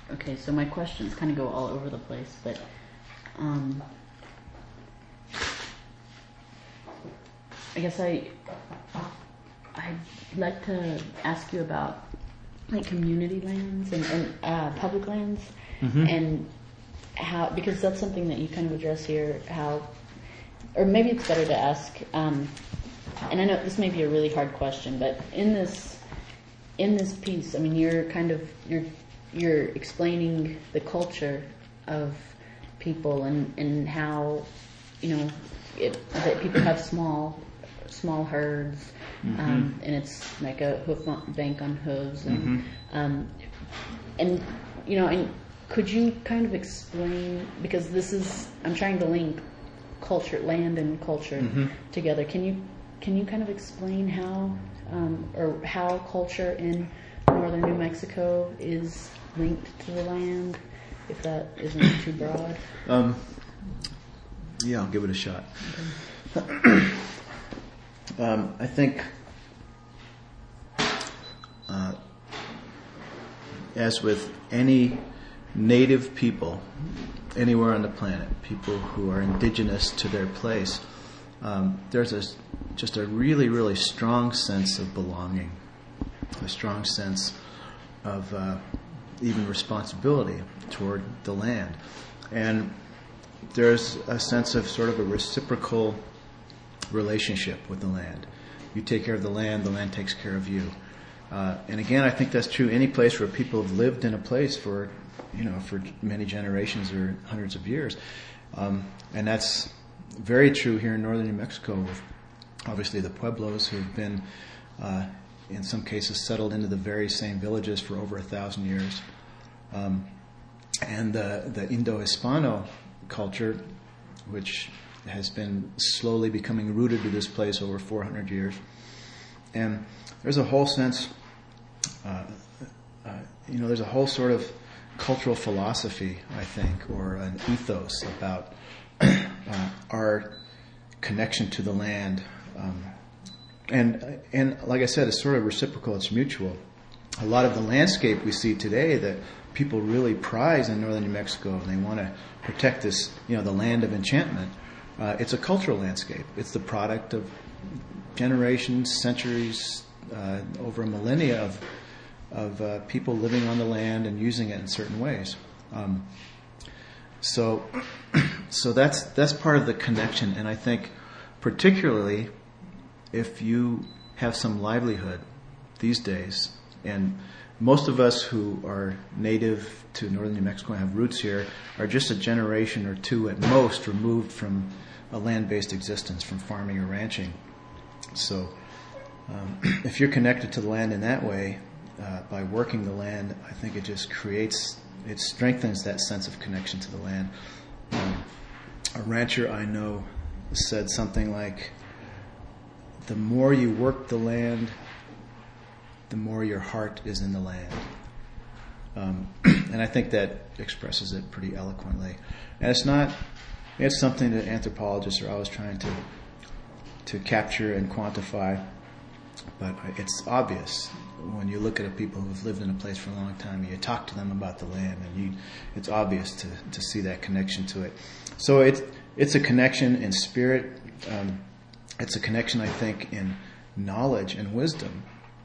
Okay, so my questions kind of go all over the place, but I guess I'd like to ask you about like community lands and public lands, and how, because that's something that you kind of address here, how, or maybe it's better to ask, and I know this may be a really hard question, but in this piece, I mean, you're explaining the culture of people and how, that people have small herds, and it's like a bank on hooves, and and could you kind of explain, because I'm trying to link land and culture together. Can you kind of explain how culture in northern New Mexico is linked to the land, if that isn't too broad? Yeah, I'll give it a shot. Okay. I think, as with any native people anywhere on the planet, people who are indigenous to their place, there's just a really, really strong sense of belonging, a strong sense of even responsibility toward the land. And there's a sense of sort of a reciprocal relationship with the land. You take care of the land takes care of you. And again, I think that's true any place where people have lived in a place for many generations or hundreds of years. And that's very true here in northern New Mexico, with obviously the Pueblos, who've been, in some cases, settled into the very same villages for over 1,000 years. And the Indo-Hispano culture, which has been slowly becoming rooted to this place over 400 years. And there's a whole sense, there's a whole sort of cultural philosophy, I think, or an ethos about our connection to the land. And like I said, it's sort of reciprocal, it's mutual. A lot of the landscape we see today that people really prize in northern New Mexico, and they want to protect this, the land of enchantment, it's a cultural landscape. It's the product of generations, centuries, over a millennia of people living on the land and using it in certain ways. So that's part of the connection. And I think particularly if you have some livelihood these days, and most of us who are native to northern New Mexico and have roots here are just a generation or two at most removed from a land-based existence, from farming or ranching. So if you're connected to the land in that way, by working the land, I think it strengthens that sense of connection to the land. A rancher I know said something like, the more you work the land, the more your heart is in the land. And I think that expresses it pretty eloquently. And it's something that anthropologists are always trying to capture and quantify, but it's obvious when you look at people who've lived in a place for a long time and you talk to them about the land, and it's obvious to see that connection to it. So it's a connection in spirit. It's a connection, I think, in knowledge and wisdom.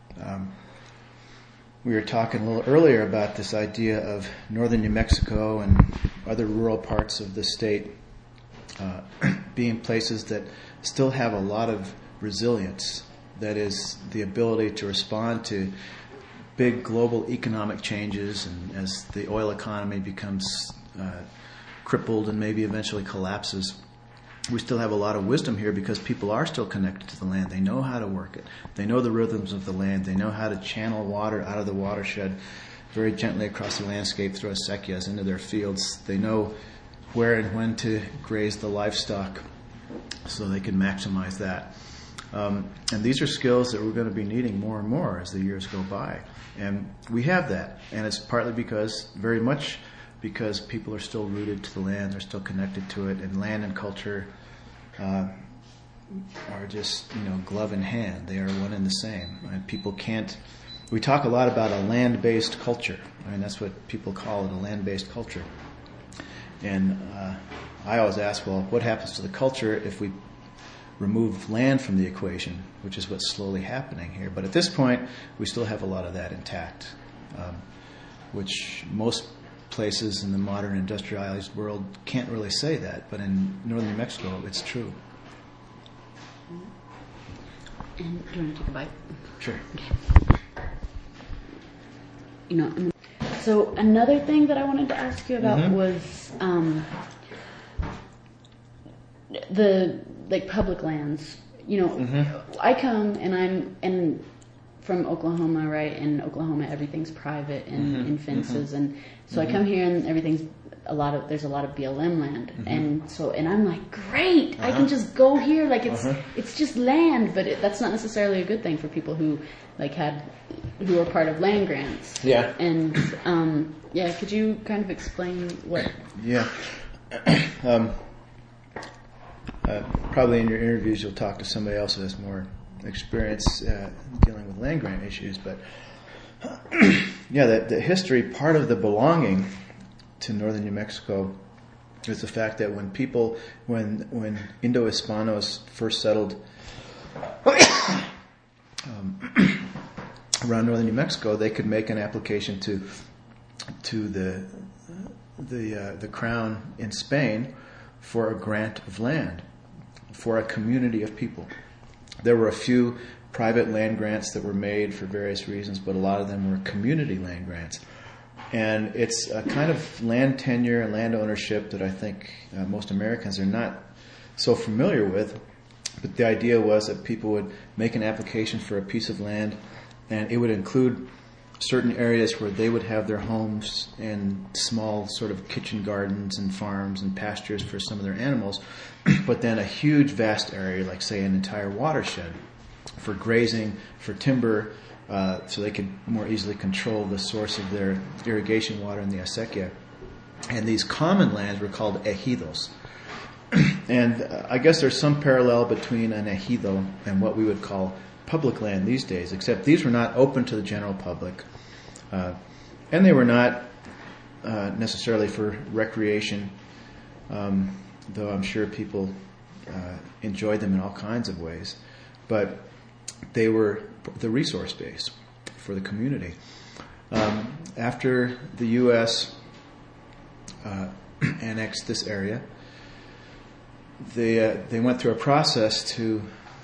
We were talking a little earlier about this idea of northern New Mexico and other rural parts of the state being places that still have a lot of resilience. That is, the ability to respond to big global economic changes, and as the oil economy becomes crippled and maybe eventually collapses, we still have a lot of wisdom here because people are still connected to the land. They know how to work it. They know the rhythms of the land. They know how to channel water out of the watershed very gently across the landscape through acequias into their fields. They know where and when to graze the livestock so they can maximize that. And these are skills that we're going to be needing more and more as the years go by. And we have that. And it's partly very much because people are still rooted to the land. They're still connected to it. And land and culture are just, glove in hand. They are one and the same. And people can't we talk a lot about a land-based culture. I mean, that's what people call it, a land-based culture. And I always ask, well, what happens to the culture if we remove land from the equation, which is what's slowly happening here. But at this point, we still have a lot of that intact, which most places in the modern industrialized world can't really say that. But in northern New Mexico, it's true. And do you want to take a bite? Sure. Okay. So another thing that I wanted to ask you about was the public lands. I come and I'm from Oklahoma, right? In Oklahoma, everything's private and in fences, and so I come here and there's a lot of BLM land, and I'm like, great, I can just go here, like it's just land, but that's not necessarily a good thing for people who who are part of land grants. Yeah. And could you kind of explain what? Yeah. Probably in your interviews you'll talk to somebody else who has more experience dealing with land grant issues, but the history, part of the belonging to northern New Mexico is the fact that when Indo-Hispanos first settled around northern New Mexico, they could make an application to the crown in Spain for a grant of land for a community of people. There were a few private land grants that were made for various reasons, but a lot of them were community land grants. And it's a kind of land tenure and land ownership that I think most Americans are not so familiar with. But the idea was that people would make an application for a piece of land, and it would include certain areas where they would have their homes and small sort of kitchen gardens and farms and pastures for some of their animals, but then a huge, vast area, like, say, an entire watershed for grazing, for timber, so they could more easily control the source of their irrigation water in the acequia. And these common lands were called ejidos. And I guess there's some parallel between an ejido and what we would call public land these days, except these were not open to the general public, and they were not necessarily for recreation, though I'm sure people enjoyed them in all kinds of ways. But they were the resource base for the community. After the U.S. Annexed this area, they went through a process to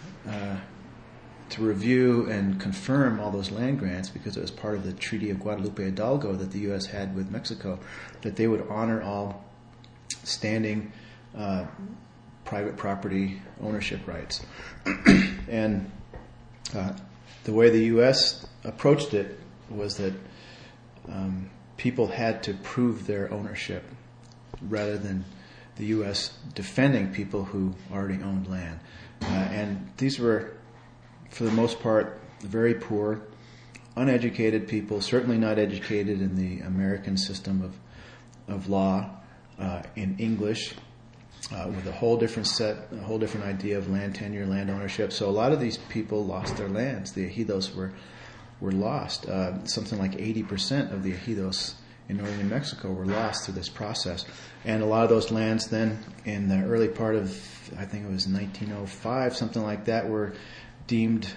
review and confirm all those land grants, because it was part of the Treaty of Guadalupe Hidalgo that the U.S. had with Mexico, that they would honor all standing private property ownership rights. And the way the U.S. approached it was that people had to prove their ownership rather than the U.S. defending people who already owned land. And these were, for the most part, very poor, uneducated people, certainly not educated in the American system of law, in English, with a whole different idea of land tenure, land ownership. So a lot of these people lost their lands. The ejidos were lost. Something like 80% of the ejidos in northern New Mexico were lost through this process. And a lot of those lands then, in the early part of, I think it was 1905, something like that, were deemed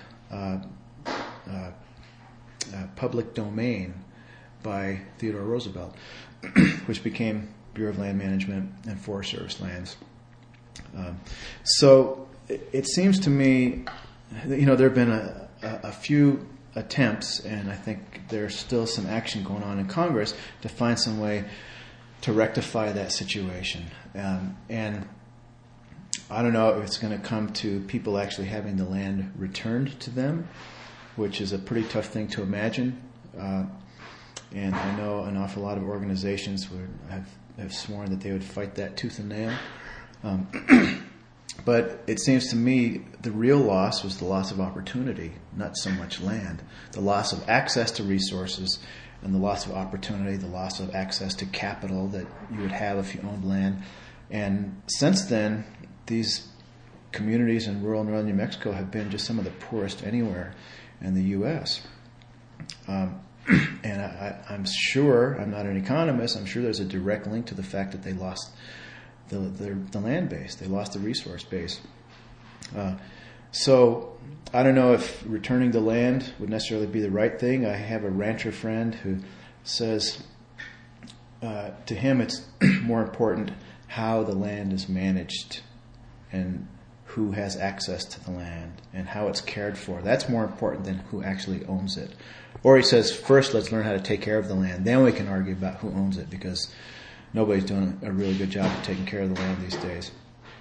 public domain by Theodore Roosevelt, which became Bureau of Land Management and Forest Service lands. So it seems to me, there have been a few attempts, and I think there's still some action going on in Congress to find some way to rectify that situation. And I don't know if it's going to come to people actually having the land returned to them, which is a pretty tough thing to imagine. And I know an awful lot of organizations have sworn that they would fight that tooth and nail. But it seems to me the real loss was the loss of opportunity, not so much land. The loss of access to resources and the loss of opportunity, the loss of access to capital that you would have if you owned land. And since then, these communities in rural northern New Mexico have been just some of the poorest anywhere in the U.S. And I'm sure, I'm not an economist, I'm sure there's a direct link to the fact that they lost the land base, they lost the resource base. So I don't know if returning the land would necessarily be the right thing. I have a rancher friend who says to him it's more important how the land is managed and who has access to the land and how it's cared for. That's more important than who actually owns it. Or he says, first let's learn how to take care of the land. Then we can argue about who owns it, because nobody's doing a really good job of taking care of the land these days.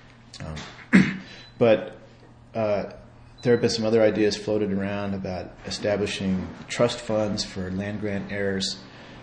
But there have been some other ideas floated around about establishing trust funds for land grant heirs,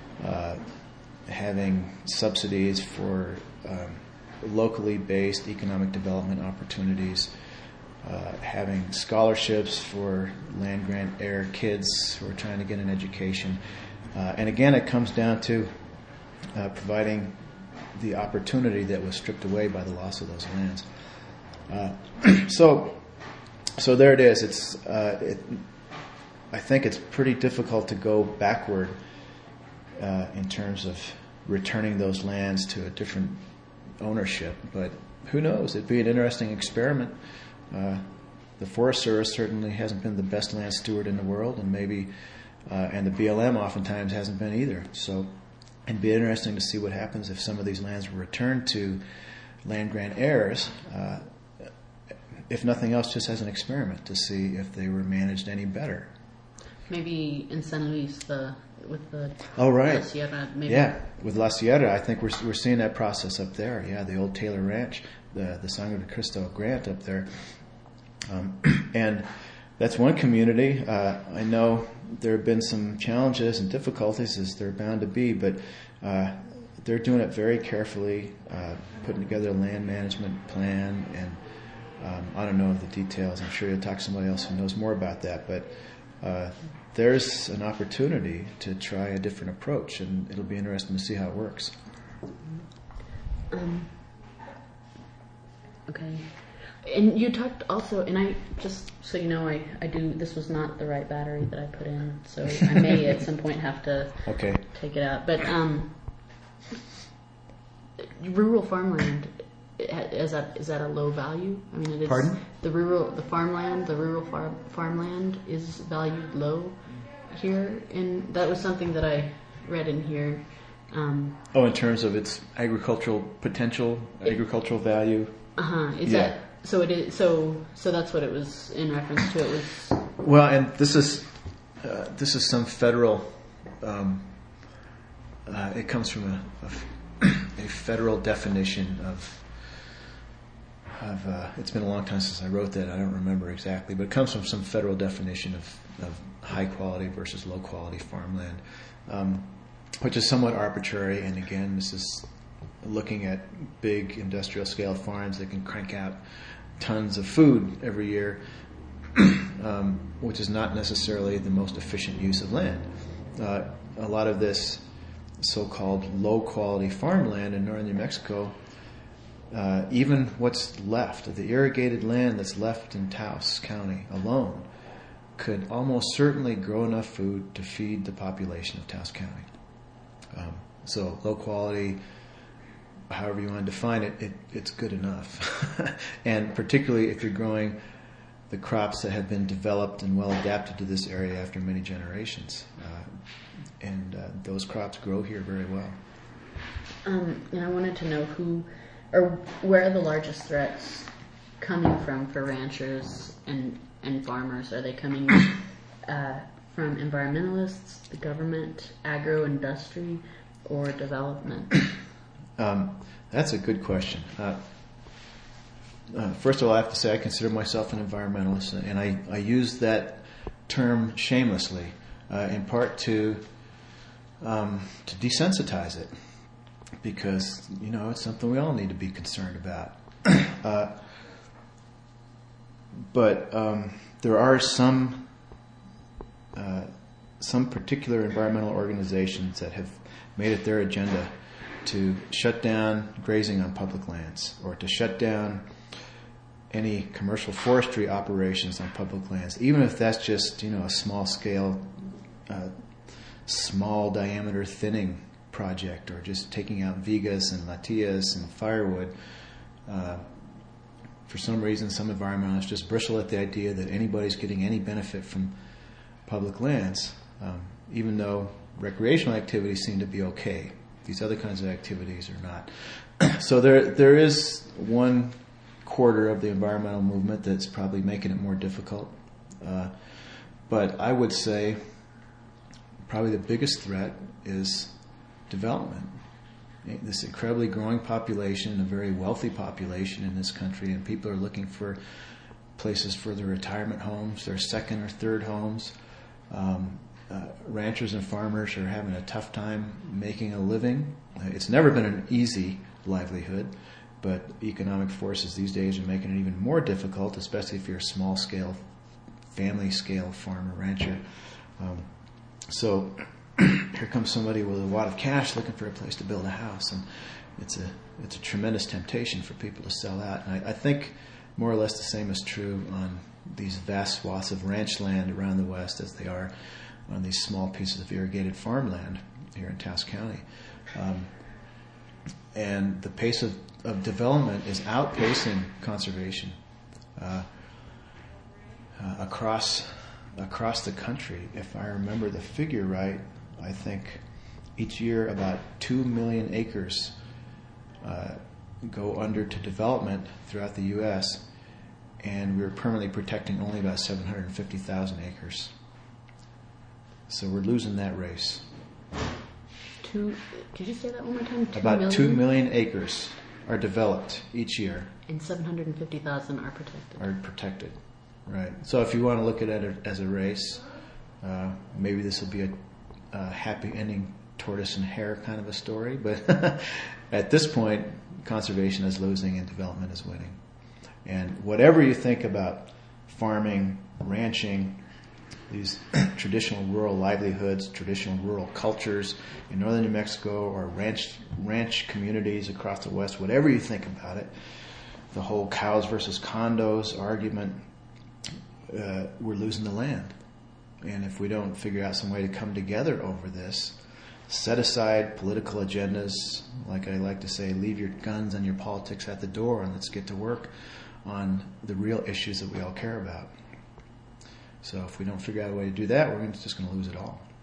having subsidies for locally based economic development opportunities, having scholarships for land grant heir kids who are trying to get an education. And again, it comes down to providing the opportunity that was stripped away by the loss of those lands. So there it is. I think it's pretty difficult to go backward in terms of returning those lands to a different ownership, but who knows? It'd be an interesting experiment. The Forest Service certainly hasn't been the best land steward in the world, and maybe and the BLM oftentimes hasn't been either. So it'd be interesting to see what happens if some of these lands were returned to land grant heirs, if nothing else, just as an experiment to see if they were managed any better. Maybe in San Luis, with the Oh, right. La Sierra, maybe. Yeah, with La Sierra, I think we're seeing that process up there. Yeah, the old Taylor Ranch, the Sangre de Cristo grant up there. And that's one community. I know there have been some challenges and difficulties, as there are bound to be, but they're doing it very carefully, putting together a land management plan, and I don't know the details. I'm sure you'll talk to somebody else who knows more about that, but there's an opportunity to try a different approach, and it'll be interesting to see how it works. Okay. And you talked also, and I, just so you know, I do, this was not the right battery that I put in, so I may at some point have to take it out. But rural farmland, is that a low value? I mean, it is. Pardon? The rural farmland is valued low here, and that was something that I read in here. In terms of its agricultural potential, agricultural value. Is that so? It is so. So that's what it was in reference to. It was. Well, and this is some federal. It comes from a federal definition of. It's been a long time since I wrote that. I don't remember exactly, but it comes from some federal definition of high quality versus low quality farmland, which is somewhat arbitrary. And again, this is looking at big industrial scale farms that can crank out tons of food every year, which is not necessarily the most efficient use of land. A lot of this so-called low-quality farmland in northern New Mexico, even what's left, the irrigated land that's left in Taos County alone, could almost certainly grow enough food to feed the population of Taos County. So low quality, however you want to define it, it's good enough. And particularly if you're growing the crops that have been developed and well adapted to this area after many generations. And those crops grow here very well. And I wanted to know where are the largest threats coming from for ranchers and farmers? Are they coming from environmentalists, the government, agro-industry, or development? That's a good question. First of all, I have to say I consider myself an environmentalist, and I use that term shamelessly, in part to desensitize it, because it's something we all need to be concerned about. But there are some particular environmental organizations that have made it their agenda to shut down grazing on public lands, or to shut down any commercial forestry operations on public lands, even if that's just a small scale small diameter thinning project, or just taking out vigas and matias and firewood. For some reason, some environmentalists just bristle at the idea that anybody's getting any benefit from public lands, even though recreational activities seem to be okay. These other kinds of activities are not. So there is one quarter of the environmental movement that's probably making it more difficult. But I would say probably the biggest threat is development. This incredibly growing population, a very wealthy population in this country, and people are looking for places for their retirement homes, their second or third homes. Ranchers and farmers are having a tough time making a living. It's never been an easy livelihood, but economic forces these days are making it even more difficult, especially if you're a small-scale, family-scale farmer, rancher. So here comes somebody with a wad of cash looking for a place to build a house, and it's a tremendous temptation for people to sell out. And I think more or less the same is true on these vast swaths of ranch land around the West as they are on these small pieces of irrigated farmland here in Taos County. And the pace of development is outpacing conservation across the country. If I remember the figure right, I think each year about 2 million acres go under to development throughout the U.S., and we're permanently protecting only about 750,000 acres. So we're losing that race. Did you say that one more time? About 2 million acres are developed each year. And 750,000 are protected. Right. So if you want to look at it as a race, maybe this will be a happy ending tortoise and hare kind of a story. But at this point, conservation is losing and development is winning. And whatever you think about farming, ranching, these traditional rural livelihoods, traditional rural cultures in northern New Mexico, or ranch communities across the West, whatever you think about it, the whole cows versus condos argument, we're losing the land. And if we don't figure out some way to come together over this, set aside political agendas, like I like to say, leave your guns and your politics at the door and let's get to work on the real issues that we all care about. So if we don't figure out a way to do that, we're just going to lose it all.